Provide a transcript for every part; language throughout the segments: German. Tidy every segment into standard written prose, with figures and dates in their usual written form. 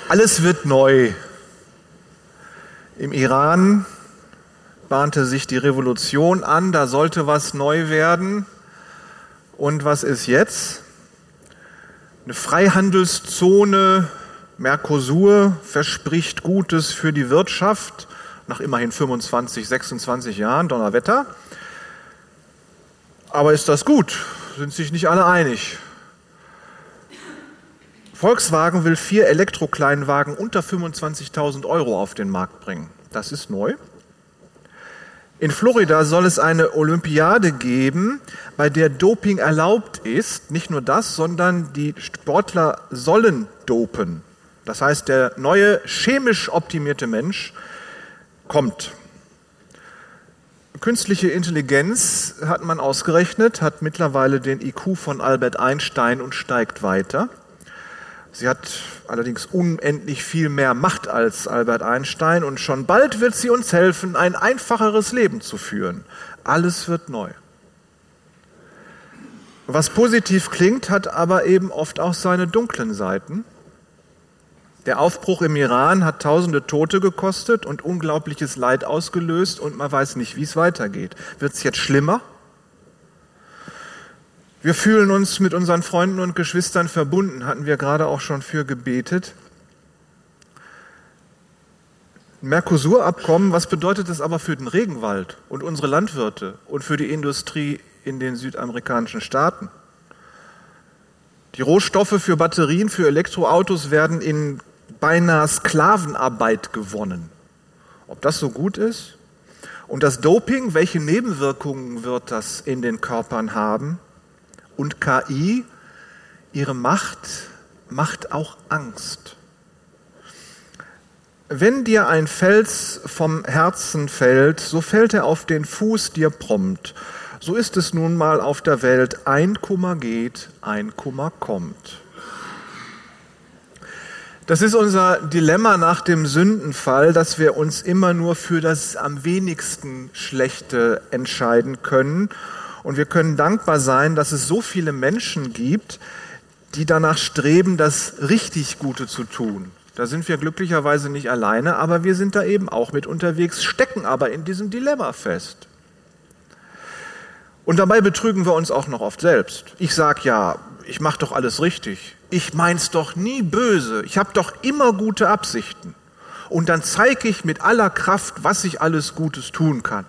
Alles wird neu. Im Iran bahnte sich die Revolution an, da sollte was neu werden. Und was ist jetzt? Eine Freihandelszone, Mercosur, verspricht Gutes für die Wirtschaft, nach immerhin 25, 26 Jahren, Donnerwetter. Aber ist das gut? Sind sich nicht alle einig. Volkswagen will 4 Elektrokleinwagen unter 25.000 € auf den Markt bringen. Das ist neu. In Florida soll es eine Olympiade geben, bei der Doping erlaubt ist. Nicht nur das, sondern die Sportler sollen dopen. Das heißt, der neue chemisch optimierte Mensch kommt. Künstliche Intelligenz, hat man ausgerechnet, hat mittlerweile den IQ von Albert Einstein und steigt weiter. Sie hat allerdings unendlich viel mehr Macht als Albert Einstein und schon bald wird sie uns helfen, ein einfacheres Leben zu führen. Alles wird neu. Was positiv klingt, hat aber eben oft auch seine dunklen Seiten. Der Aufbruch im Iran hat tausende Tote gekostet und unglaubliches Leid ausgelöst und man weiß nicht, wie es weitergeht. Wird es jetzt schlimmer? Wir fühlen uns mit unseren Freunden und Geschwistern verbunden, hatten wir gerade auch schon für gebetet. Mercosur-Abkommen, was bedeutet das aber für den Regenwald und unsere Landwirte und für die Industrie in den südamerikanischen Staaten? Die Rohstoffe für Batterien, für Elektroautos werden in beinahe Sklavenarbeit gewonnen. Ob das so gut ist? Und das Doping, welche Nebenwirkungen wird das in den Körpern haben? Und KI, ihre Macht macht auch Angst. Wenn dir ein Fels vom Herzen fällt, so fällt er auf den Fuß dir prompt. So ist es nun mal auf der Welt, ein Kummer geht, ein Kummer kommt. Das ist unser Dilemma nach dem Sündenfall, dass wir uns immer nur für das am wenigsten Schlechte entscheiden können. Und wir können dankbar sein, dass es so viele Menschen gibt, die danach streben, das richtig Gute zu tun. Da sind wir glücklicherweise nicht alleine, aber wir sind da eben auch mit unterwegs, stecken aber in diesem Dilemma fest. Und dabei betrügen wir uns auch noch oft selbst. Ich sage ja, ich mache doch alles richtig. Ich mein's doch nie böse. Ich habe doch immer gute Absichten. Und dann zeige ich mit aller Kraft, was ich alles Gutes tun kann.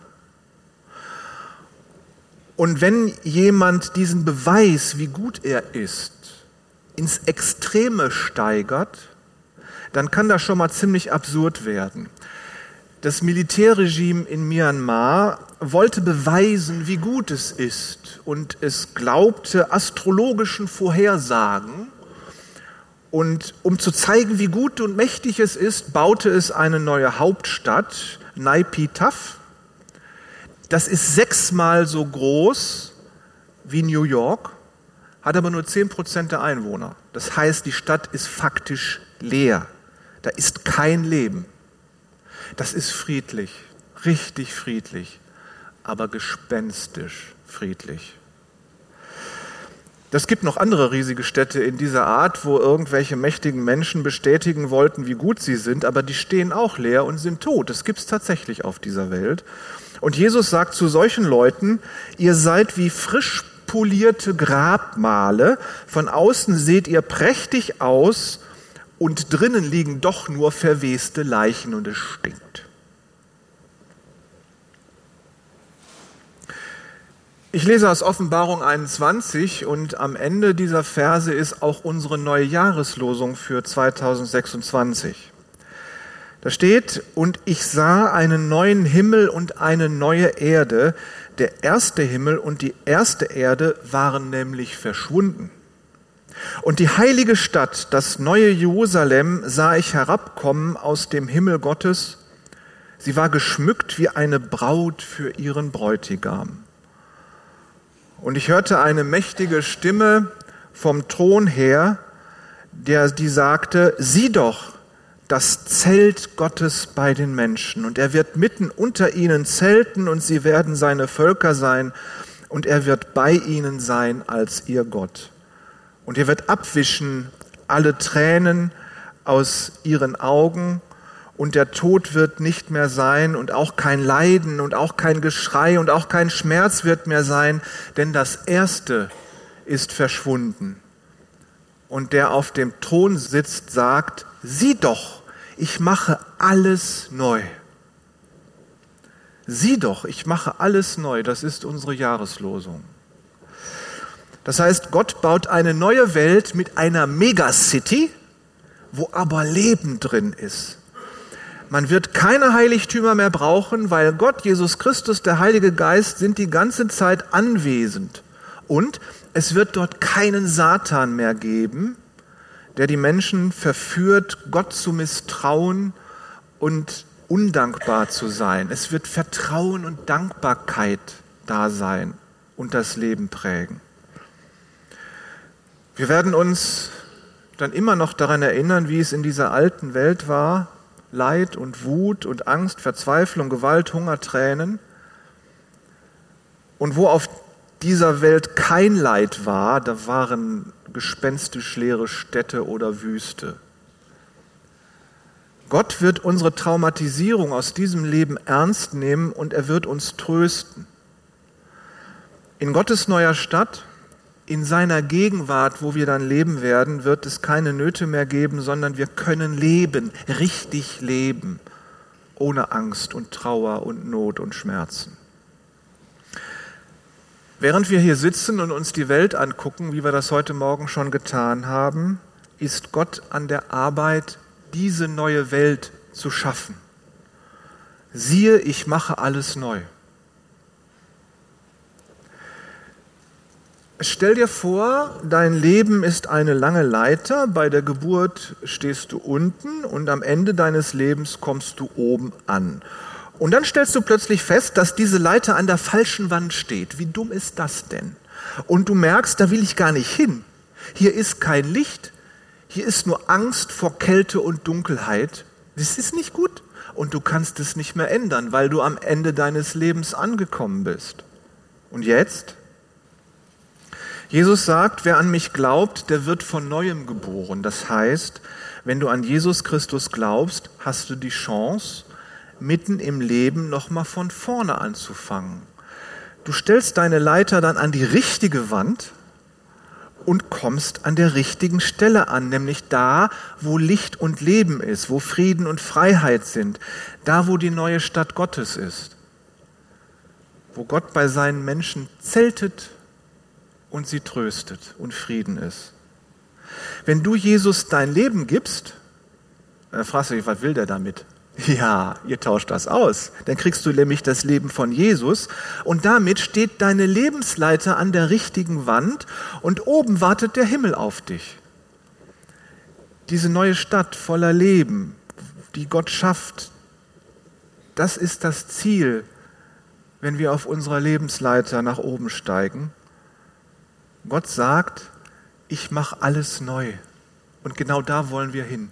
Und wenn jemand diesen Beweis, wie gut er ist, ins Extreme steigert, dann kann das schon mal ziemlich absurd werden. Das Militärregime in Myanmar wollte beweisen, wie gut es ist und es glaubte astrologischen Vorhersagen. Und um zu zeigen, wie gut und mächtig es ist, baute es eine neue Hauptstadt, Naypyidaw. Das ist 6-mal so groß wie New York, hat aber nur 10% der Einwohner. Das heißt, die Stadt ist faktisch leer. Da ist kein Leben. Das ist friedlich, richtig friedlich, aber gespenstisch friedlich. Es gibt noch andere riesige Städte in dieser Art, wo irgendwelche mächtigen Menschen bestätigen wollten, wie gut sie sind, aber die stehen auch leer und sind tot. Das gibt es tatsächlich auf dieser Welt. Und Jesus sagt zu solchen Leuten, ihr seid wie frisch polierte Grabmale, von außen seht ihr prächtig aus und drinnen liegen doch nur verweste Leichen und es stinkt. Ich lese aus Offenbarung 21 und am Ende dieser Verse ist auch unsere neue Jahreslosung für 2026. Da steht, und ich sah einen neuen Himmel und eine neue Erde. Der erste Himmel und die erste Erde waren nämlich verschwunden. Und die heilige Stadt, das neue Jerusalem, sah ich herabkommen aus dem Himmel Gottes. Sie war geschmückt wie eine Braut für ihren Bräutigam. Und ich hörte eine mächtige Stimme vom Thron her, die sagte, sieh doch, das Zelt Gottes bei den Menschen. Und er wird mitten unter ihnen zelten und sie werden seine Völker sein und er wird bei ihnen sein als ihr Gott. Und er wird abwischen alle Tränen aus ihren Augen und der Tod wird nicht mehr sein und auch kein Leiden und auch kein Geschrei und auch kein Schmerz wird mehr sein, denn das Erste ist verschwunden. Und der auf dem Thron sitzt, sagt, sieh doch, ich mache alles neu. Sieh doch, ich mache alles neu. Das ist unsere Jahreslosung. Das heißt, Gott baut eine neue Welt mit einer Megacity, wo aber Leben drin ist. Man wird keine Heiligtümer mehr brauchen, weil Gott, Jesus Christus, der Heilige Geist sind die ganze Zeit anwesend. Und es wird dort keinen Satan mehr geben, der die Menschen verführt, Gott zu misstrauen und undankbar zu sein. Es wird Vertrauen und Dankbarkeit da sein und das Leben prägen. Wir werden uns dann immer noch daran erinnern, wie es in dieser alten Welt war. Leid und Wut und Angst, Verzweiflung, Gewalt, Hunger, Tränen. Und wo auf dieser Welt kein Leid war, da waren gespenstisch leere Städte oder Wüste. Gott wird unsere Traumatisierung aus diesem Leben ernst nehmen und er wird uns trösten. In Gottes neuer Stadt, in seiner Gegenwart, wo wir dann leben werden, wird es keine Nöte mehr geben, sondern wir können leben, richtig leben, ohne Angst und Trauer und Not und Schmerzen. Während wir hier sitzen und uns die Welt angucken, wie wir das heute Morgen schon getan haben, ist Gott an der Arbeit, diese neue Welt zu schaffen. Siehe, ich mache alles neu. Stell dir vor, dein Leben ist eine lange Leiter, bei der Geburt stehst du unten und am Ende deines Lebens kommst du oben an. Und dann stellst du plötzlich fest, dass diese Leiter an der falschen Wand steht. Wie dumm ist das denn? Und du merkst, da will ich gar nicht hin. Hier ist kein Licht, hier ist nur Angst vor Kälte und Dunkelheit. Das ist nicht gut und du kannst es nicht mehr ändern, weil du am Ende deines Lebens angekommen bist. Und jetzt? Jesus sagt, wer an mich glaubt, der wird von Neuem geboren. Das heißt, wenn du an Jesus Christus glaubst, hast du die Chance, mitten im Leben nochmal von vorne anzufangen. Du stellst deine Leiter dann an die richtige Wand und kommst an der richtigen Stelle an, nämlich da, wo Licht und Leben ist, wo Frieden und Freiheit sind, da, wo die neue Stadt Gottes ist, wo Gott bei seinen Menschen zeltet und sie tröstet und Frieden ist. Wenn du Jesus dein Leben gibst, dann fragst du dich, was will der damit? Ja, ihr tauscht das aus. Dann kriegst du nämlich das Leben von Jesus und damit steht deine Lebensleiter an der richtigen Wand und oben wartet der Himmel auf dich. Diese neue Stadt voller Leben, die Gott schafft, das ist das Ziel, wenn wir auf unserer Lebensleiter nach oben steigen. Gott sagt, ich mache alles neu und genau da wollen wir hin.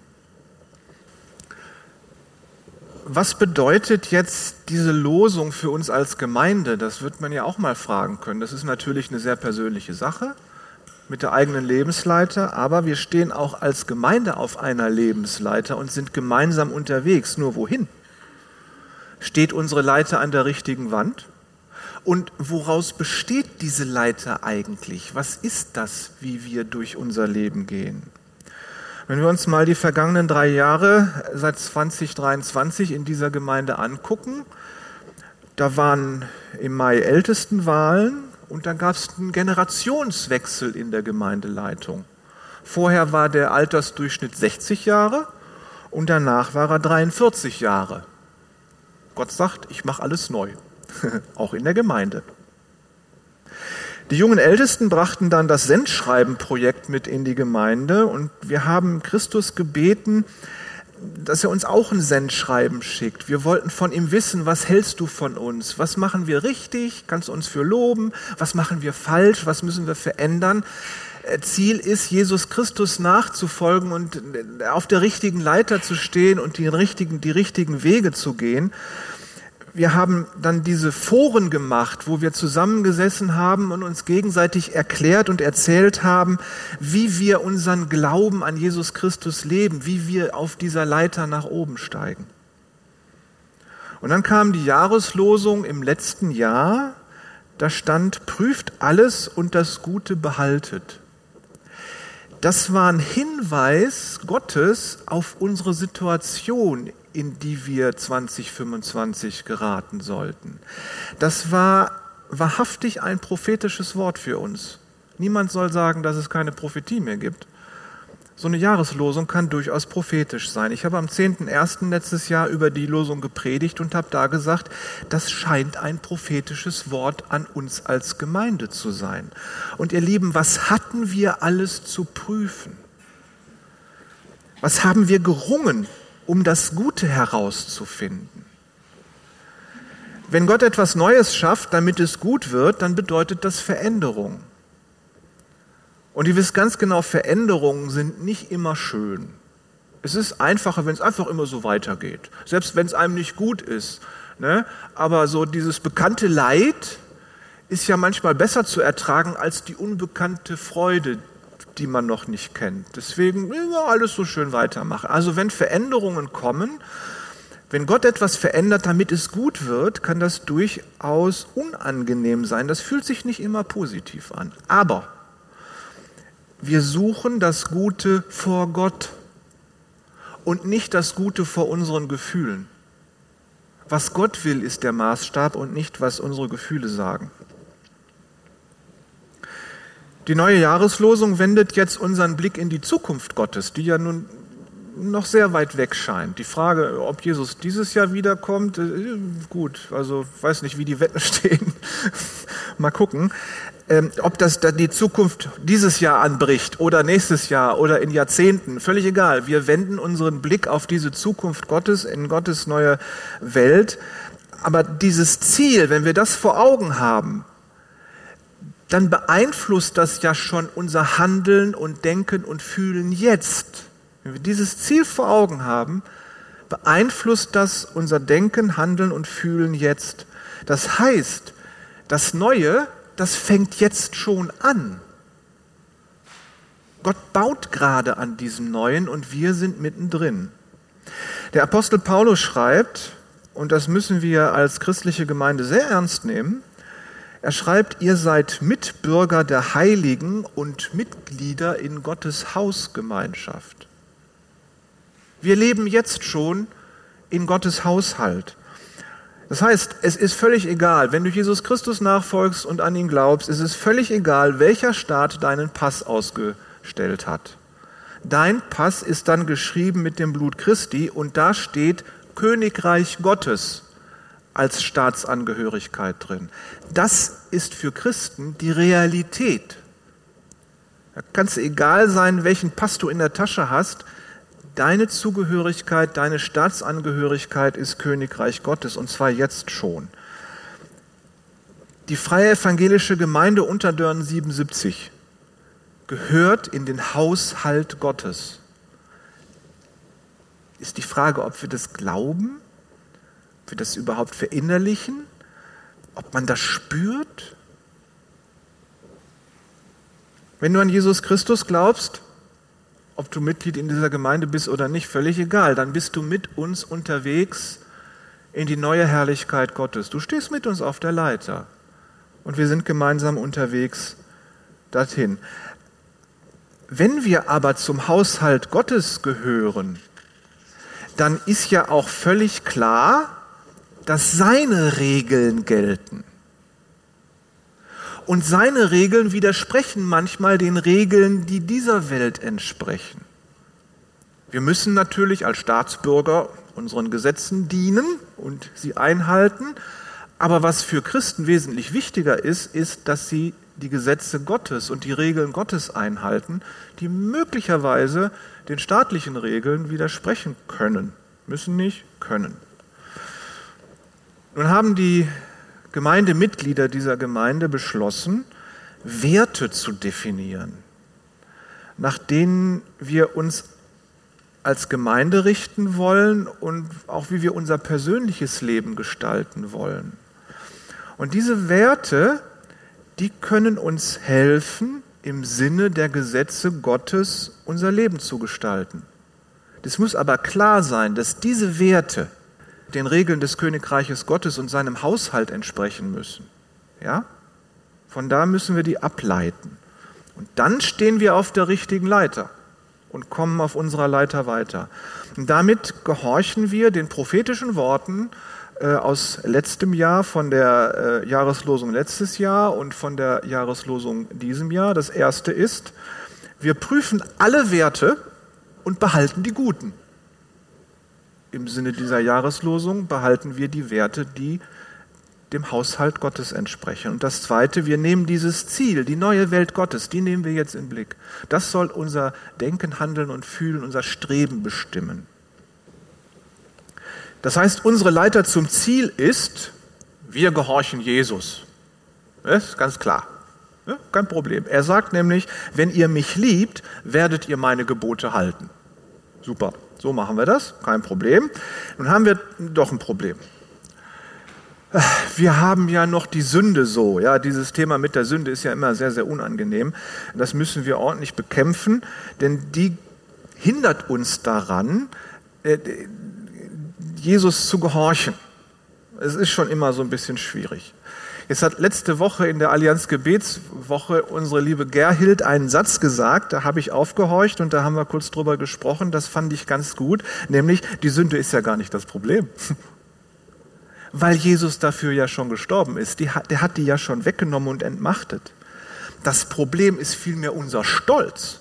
Was bedeutet jetzt diese Losung für uns als Gemeinde? Das wird man ja auch mal fragen können. Das ist natürlich eine sehr persönliche Sache mit der eigenen Lebensleiter, aber wir stehen auch als Gemeinde auf einer Lebensleiter und sind gemeinsam unterwegs. Nur wohin? Steht unsere Leiter an der richtigen Wand? Und woraus besteht diese Leiter eigentlich? Was ist das, wie wir durch unser Leben gehen? Wenn wir uns mal die vergangenen 3 Jahre seit 2023 in dieser Gemeinde angucken, da waren im Mai Ältestenwahlen und dann gab es einen Generationswechsel in der Gemeindeleitung. Vorher war der Altersdurchschnitt 60 Jahre und danach war er 43 Jahre. Gott sagt, ich mache alles neu, auch in der Gemeinde. Die jungen Ältesten brachten dann das Sendschreiben-Projekt mit in die Gemeinde und wir haben Christus gebeten, dass er uns auch ein Sendschreiben schickt. Wir wollten von ihm wissen, was hältst du von uns? Was machen wir richtig? Kannst du uns für loben? Was machen wir falsch? Was müssen wir verändern? Ziel ist, Jesus Christus nachzufolgen und auf der richtigen Leiter zu stehen und die richtigen Wege zu gehen. Wir haben dann diese Foren gemacht, wo wir zusammengesessen haben und uns gegenseitig erklärt und erzählt haben, wie wir unseren Glauben an Jesus Christus leben, wie wir auf dieser Leiter nach oben steigen. Und dann kam die Jahreslosung im letzten Jahr, da stand, prüft alles und das Gute behaltet. Das war ein Hinweis Gottes auf unsere Situation, in die wir 2025 geraten sollten. Das war wahrhaftig ein prophetisches Wort für uns. Niemand soll sagen, dass es keine Prophetie mehr gibt. So eine Jahreslosung kann durchaus prophetisch sein. Ich habe am 10.01. letztes Jahr über die Losung gepredigt und habe da gesagt, das scheint ein prophetisches Wort an uns als Gemeinde zu sein. Und ihr Lieben, was hatten wir alles zu prüfen? Was haben wir gerungen, um das Gute herauszufinden? Wenn Gott etwas Neues schafft, damit es gut wird, dann bedeutet das Veränderung. Und ihr wisst ganz genau, Veränderungen sind nicht immer schön. Es ist einfacher, wenn es einfach immer so weitergeht. Selbst wenn es einem nicht gut ist. Ne? Aber so dieses bekannte Leid ist ja manchmal besser zu ertragen als die unbekannte Freude, die man noch nicht kennt. Deswegen alles so schön weitermachen. Also wenn Veränderungen kommen, wenn Gott etwas verändert, damit es gut wird, kann das durchaus unangenehm sein. Das fühlt sich nicht immer positiv an. Aber wir suchen das Gute vor Gott und nicht das Gute vor unseren Gefühlen. Was Gott will, ist der Maßstab und nicht, was unsere Gefühle sagen. Die neue Jahreslosung wendet jetzt unseren Blick in die Zukunft Gottes, die ja nun noch sehr weit weg scheint. Die Frage, ob Jesus dieses Jahr wiederkommt, gut, also weiß nicht, wie die Wetten stehen. Mal gucken. Ob das dann die Zukunft dieses Jahr anbricht oder nächstes Jahr oder in Jahrzehnten, völlig egal. Wir wenden unseren Blick auf diese Zukunft Gottes, in Gottes neue Welt. Aber dieses Ziel, wenn wir das vor Augen haben, dann beeinflusst das ja schon unser Handeln und Denken und Fühlen jetzt. Wenn wir dieses Ziel vor Augen haben, beeinflusst das unser Denken, Handeln und Fühlen jetzt. Das heißt, das Neue, das fängt jetzt schon an. Gott baut gerade an diesem Neuen und wir sind mittendrin. Der Apostel Paulus schreibt, und das müssen wir als christliche Gemeinde sehr ernst nehmen, er schreibt, ihr seid Mitbürger der Heiligen und Mitglieder in Gottes Hausgemeinschaft. Wir leben jetzt schon in Gottes Haushalt. Das heißt, es ist völlig egal, wenn du Jesus Christus nachfolgst und an ihn glaubst, es ist völlig egal, welcher Staat deinen Pass ausgestellt hat. Dein Pass ist dann geschrieben mit dem Blut Christi und da steht Königreich Gottes als Staatsangehörigkeit drin. Das ist für Christen die Realität. Da kann es egal sein, welchen Pass du in der Tasche hast, deine Zugehörigkeit, deine Staatsangehörigkeit ist Königreich Gottes und zwar jetzt schon. Die Freie Evangelische Gemeinde Unterdörn 77 gehört in den Haushalt Gottes. Ist die Frage, ob wir das glauben, ob wir das überhaupt verinnerlichen, ob man das spürt. Wenn du an Jesus Christus glaubst, ob du Mitglied in dieser Gemeinde bist oder nicht, völlig egal. Dann bist du mit uns unterwegs in die neue Herrlichkeit Gottes. Du stehst mit uns auf der Leiter und wir sind gemeinsam unterwegs dorthin. Wenn wir aber zum Haushalt Gottes gehören, dann ist ja auch völlig klar, dass seine Regeln gelten. Und seine Regeln widersprechen manchmal den Regeln, die dieser Welt entsprechen. Wir müssen natürlich als Staatsbürger unseren Gesetzen dienen und sie einhalten. Aber was für Christen wesentlich wichtiger ist, ist, dass sie die Gesetze Gottes und die Regeln Gottes einhalten, die möglicherweise den staatlichen Regeln widersprechen können. Müssen nicht, können. Nun haben die Gemeindemitglieder dieser Gemeinde beschlossen, Werte zu definieren, nach denen wir uns als Gemeinde richten wollen und auch wie wir unser persönliches Leben gestalten wollen. Und diese Werte, die können uns helfen, im Sinne der Gesetze Gottes unser Leben zu gestalten. Es muss aber klar sein, dass diese Werte den Regeln des Königreiches Gottes und seinem Haushalt entsprechen müssen. Ja? Von da müssen wir die ableiten. Und dann stehen wir auf der richtigen Leiter und kommen auf unserer Leiter weiter. Und damit gehorchen wir den prophetischen Worten aus letztem Jahr, von der Jahreslosung letztes Jahr und von der Jahreslosung diesem Jahr. Das erste ist, wir prüfen alle Werte und behalten die guten. Im Sinne dieser Jahreslosung behalten wir die Werte, die dem Haushalt Gottes entsprechen. Und das Zweite, wir nehmen dieses Ziel, die neue Welt Gottes, die nehmen wir jetzt in Blick. Das soll unser Denken, Handeln und Fühlen, unser Streben bestimmen. Das heißt, unsere Leiter zum Ziel ist, wir gehorchen Jesus. Das ist ganz klar. Ja, kein Problem. Er sagt nämlich, wenn ihr mich liebt, werdet ihr meine Gebote halten. Super, so machen wir das, kein Problem. Nun haben wir doch ein Problem. Wir haben ja noch die Sünde so. Ja, dieses Thema mit der Sünde ist ja immer sehr, sehr unangenehm. Das müssen wir ordentlich bekämpfen, denn die hindert uns daran, Jesus zu gehorchen. Es ist schon immer so ein bisschen schwierig. Jetzt hat letzte Woche in der Allianz Gebetswoche unsere liebe Gerhild einen Satz gesagt, da habe ich aufgehorcht und da haben wir kurz drüber gesprochen, das fand ich ganz gut, nämlich die Sünde ist ja gar nicht das Problem. Weil Jesus dafür ja schon gestorben ist. Der hat die ja schon weggenommen und entmachtet. Das Problem ist vielmehr unser Stolz.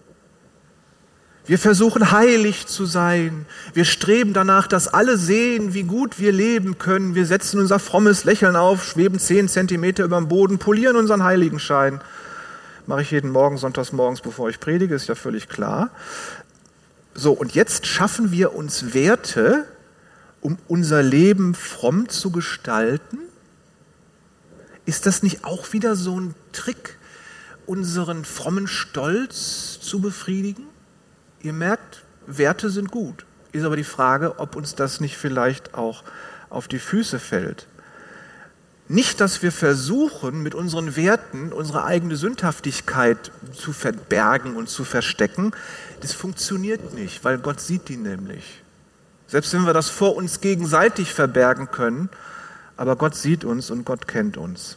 Wir versuchen heilig zu sein. Wir streben danach, dass alle sehen, wie gut wir leben können. Wir setzen unser frommes Lächeln auf, schweben 10 Zentimeter über dem Boden, polieren unseren Heiligenschein. Mache ich jeden Morgen, sonntags morgens, bevor ich predige, ist ja völlig klar. So, und jetzt schaffen wir uns Werte, um unser Leben fromm zu gestalten? Ist das nicht auch wieder so ein Trick, unseren frommen Stolz zu befriedigen? Ihr merkt, Werte sind gut. Ist aber die Frage, ob uns das nicht vielleicht auch auf die Füße fällt. Nicht, dass wir versuchen, mit unseren Werten unsere eigene Sündhaftigkeit zu verbergen und zu verstecken. Das funktioniert nicht, weil Gott sieht die nämlich. Selbst wenn wir das vor uns gegenseitig verbergen können, aber Gott sieht uns und Gott kennt uns.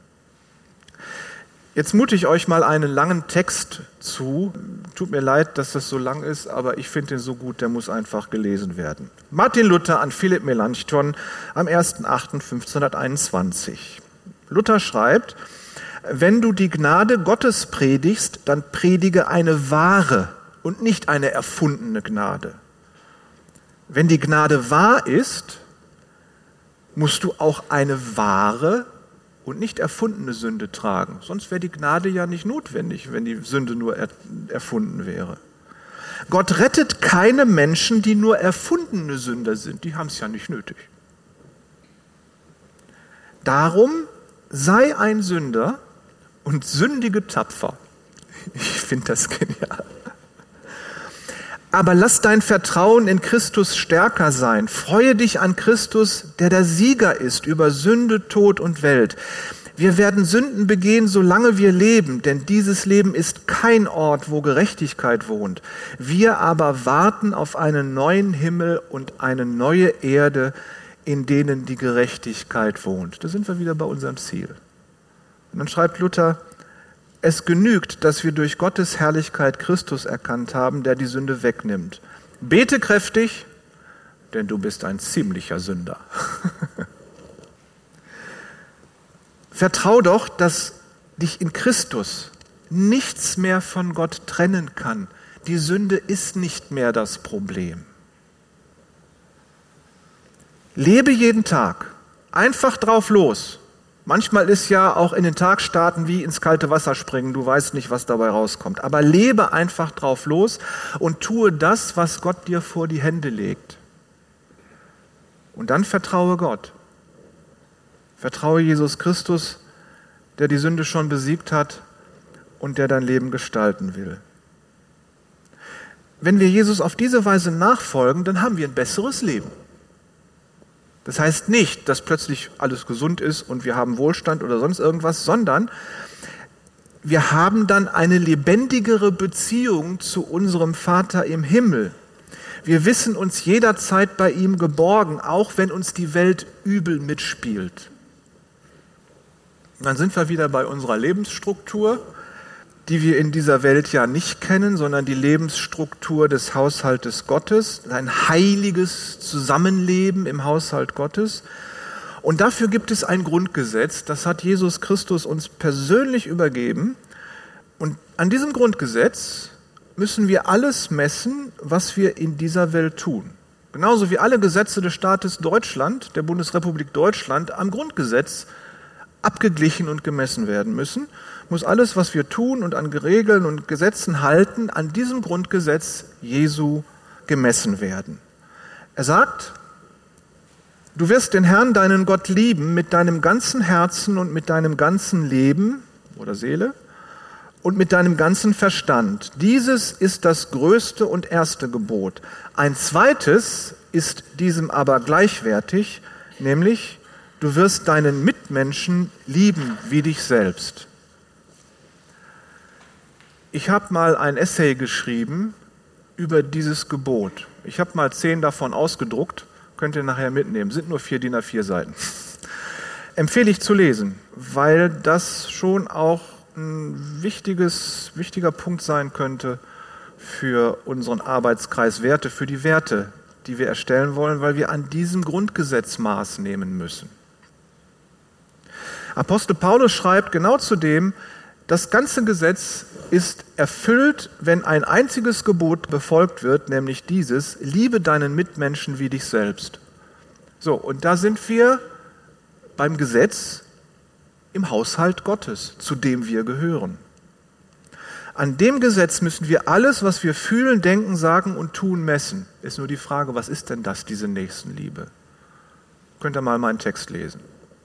Jetzt mute ich euch mal einen langen Text zu. Tut mir leid, dass das so lang ist, aber ich finde ihn so gut, der muss einfach gelesen werden. Martin Luther an Philipp Melanchthon am 1.8.1521. Luther schreibt, wenn du die Gnade Gottes predigst, dann predige eine wahre und nicht eine erfundene Gnade. Wenn die Gnade wahr ist, musst du auch eine wahre und nicht erfundene Sünde tragen. Sonst wäre die Gnade ja nicht notwendig, wenn die Sünde nur erfunden wäre. Gott rettet keine Menschen, die nur erfundene Sünder sind. Die haben es ja nicht nötig. Darum sei ein Sünder und sündige tapfer. Ich finde das genial. Aber lass dein Vertrauen in Christus stärker sein. Freue dich an Christus, der der Sieger ist über Sünde, Tod und Welt. Wir werden Sünden begehen, solange wir leben, denn dieses Leben ist kein Ort, wo Gerechtigkeit wohnt. Wir aber warten auf einen neuen Himmel und eine neue Erde, in denen die Gerechtigkeit wohnt. Da sind wir wieder bei unserem Ziel. Und dann schreibt Luther, es genügt, dass wir durch Gottes Herrlichkeit Christus erkannt haben, der die Sünde wegnimmt. Bete kräftig, denn du bist ein ziemlicher Sünder. Vertrau doch, dass dich in Christus nichts mehr von Gott trennen kann. Die Sünde ist nicht mehr das Problem. Lebe jeden Tag, einfach drauf los. Manchmal ist ja auch in den Tag starten wie ins kalte Wasser springen. Du weißt nicht, was dabei rauskommt. Aber lebe einfach drauf los und tue das, was Gott dir vor die Hände legt. Und dann vertraue Gott. Vertraue Jesus Christus, der die Sünde schon besiegt hat und der dein Leben gestalten will. wenn wir Jesus auf diese Weise nachfolgen, dann haben wir ein besseres Leben. Das heißt nicht, dass plötzlich alles gesund ist und wir haben Wohlstand oder sonst irgendwas, sondern wir haben dann eine lebendigere Beziehung zu unserem Vater im Himmel. Wir wissen uns jederzeit bei ihm geborgen, auch wenn uns die Welt übel mitspielt. Und dann sind wir wieder bei unserer Lebensstruktur, die wir in dieser Welt ja nicht kennen, sondern die Lebensstruktur des Haushaltes Gottes, ein heiliges Zusammenleben im Haushalt Gottes. Und dafür gibt es ein Grundgesetz, das hat Jesus Christus uns persönlich übergeben. Und an diesem Grundgesetz müssen wir alles messen, was wir in dieser Welt tun. Genauso wie alle Gesetze des Staates Deutschland, der Bundesrepublik Deutschland, am Grundgesetz abgeglichen und gemessen werden müssen, muss alles, was wir tun und an Regeln und Gesetzen halten, an diesem Grundgesetz Jesu gemessen werden. Er sagt, du wirst den Herrn, deinen Gott, lieben mit deinem ganzen Herzen und mit deinem ganzen Leben oder Seele und mit deinem ganzen Verstand. Dieses ist das größte und erste Gebot. Ein zweites ist diesem aber gleichwertig, nämlich du wirst deinen Mitmenschen lieben wie dich selbst. Ich habe mal ein Essay geschrieben über dieses Gebot. Ich habe mal 10 davon ausgedruckt, könnt ihr nachher mitnehmen, sind nur 4 DIN A4 Seiten. Empfehle ich zu lesen, weil das schon auch ein wichtiger Punkt sein könnte für unseren Arbeitskreis Werte, für die Werte, die wir erstellen wollen, weil wir an diesem Grundgesetz Maß nehmen müssen. Apostel Paulus schreibt genau zu dem, das ganze Gesetz ist erfüllt, wenn ein einziges Gebot befolgt wird, nämlich dieses, liebe deinen Mitmenschen wie dich selbst. So, und da sind wir beim Gesetz im Haushalt Gottes, zu dem wir gehören. An dem Gesetz müssen wir alles, was wir fühlen, denken, sagen und tun, messen. Ist nur die Frage, was ist denn das, diese Nächstenliebe? Könnt ihr mal meinen Text lesen.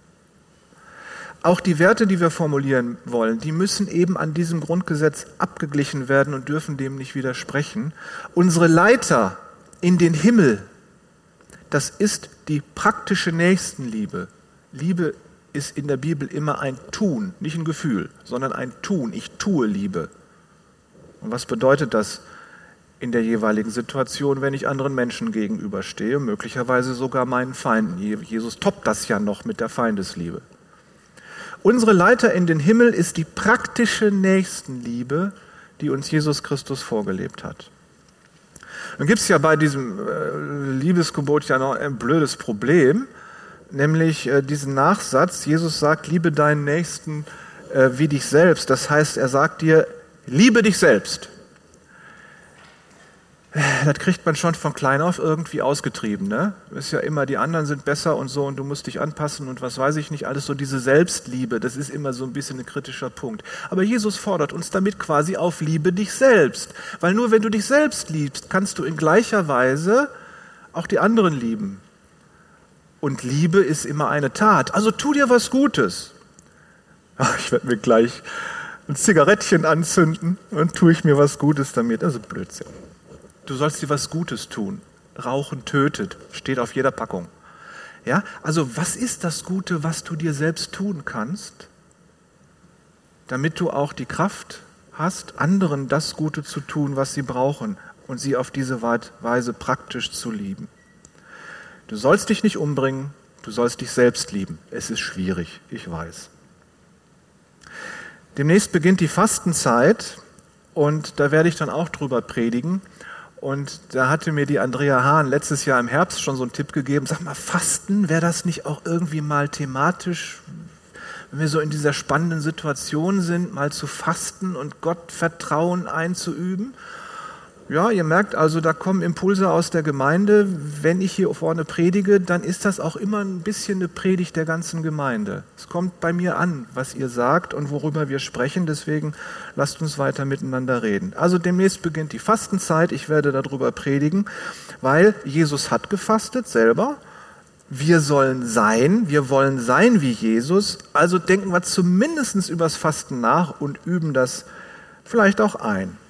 Auch die Werte, die wir formulieren wollen, die müssen eben an diesem Grundgesetz abgeglichen werden und dürfen dem nicht widersprechen. Unsere Leiter in den Himmel, das ist die praktische Nächstenliebe. Liebe ist in der Bibel immer ein Tun, nicht ein Gefühl, sondern ein Tun. Ich tue Liebe. Und was bedeutet das in der jeweiligen Situation, wenn ich anderen Menschen gegenüberstehe, möglicherweise sogar meinen Feinden? Jesus toppt das ja noch mit der Feindesliebe. Unsere Leiter in den Himmel ist die praktische Nächstenliebe, die uns Jesus Christus vorgelebt hat. Nun gibt es ja bei diesem Liebesgebot ja noch ein blödes Problem, nämlich diesen Nachsatz, Jesus sagt, liebe deinen Nächsten wie dich selbst. Das heißt, er sagt dir, liebe dich selbst. Das kriegt man schon von klein auf irgendwie ausgetrieben. Ne? Ist ja immer, die anderen sind besser und so und du musst dich anpassen und was weiß ich nicht, alles so diese Selbstliebe, das ist immer so ein bisschen ein kritischer Punkt. Aber Jesus fordert uns damit quasi auf, liebe dich selbst. Weil nur wenn du dich selbst liebst, kannst du in gleicher Weise auch die anderen lieben. Und Liebe ist immer eine Tat. Also tu dir was Gutes. Ach, ich werde mir gleich ein Zigarettchen anzünden und tue ich mir was Gutes damit. Also Blödsinn. Du sollst dir was Gutes tun. Rauchen tötet, steht auf jeder Packung. Ja, also was ist das Gute, was du dir selbst tun kannst, damit du auch die Kraft hast, anderen das Gute zu tun, was sie brauchen und sie auf diese Weise praktisch zu lieben. Du sollst dich nicht umbringen, du sollst dich selbst lieben. Es ist schwierig, ich weiß. Demnächst beginnt die Fastenzeit und da werde ich dann auch drüber predigen. Und da hatte mir die Andrea Hahn letztes Jahr im Herbst schon so einen Tipp gegeben, sag mal, Fasten, wäre das nicht auch irgendwie mal thematisch, wenn wir so in dieser spannenden Situation sind, mal zu fasten und Gott Vertrauen einzuüben? Ja, ihr merkt also, da kommen Impulse aus der Gemeinde. Wenn ich hier vorne predige, dann ist das auch immer ein bisschen eine Predigt der ganzen Gemeinde. Es kommt bei mir an, was ihr sagt und worüber wir sprechen. Deswegen lasst uns weiter miteinander reden. Also demnächst beginnt die Fastenzeit. Ich werde darüber predigen, weil Jesus hat gefastet selber. Wir wollen sein wie Jesus. Also denken wir zumindest übers Fasten nach und üben das vielleicht auch ein.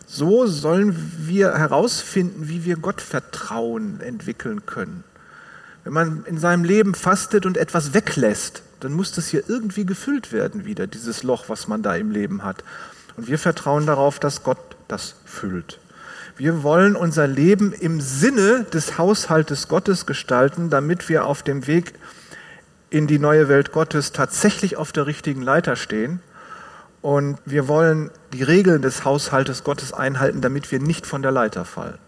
So sollen wir herausfinden, wie wir Gottvertrauen entwickeln können. Wenn man in seinem Leben fastet und etwas weglässt, dann muss das hier irgendwie gefüllt werden wieder, dieses Loch, was man da im Leben hat. Und wir vertrauen darauf, dass Gott das füllt. Wir wollen unser Leben im Sinne des Haushaltes Gottes gestalten, damit wir auf dem Weg in die neue Welt Gottes tatsächlich auf der richtigen Leiter stehen. Und wir wollen die Regeln des Haushaltes Gottes einhalten, damit wir nicht von der Leiter fallen.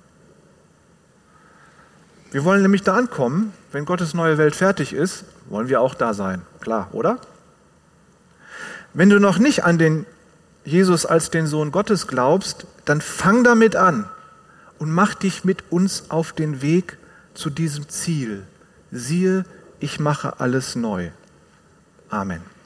Wir wollen nämlich da ankommen, wenn Gottes neue Welt fertig ist, wollen wir auch da sein. Klar, oder? Wenn du noch nicht an den Jesus als den Sohn Gottes glaubst, dann fang damit an und mach dich mit uns auf den Weg zu diesem Ziel. Siehe, ich mache alles neu. Amen.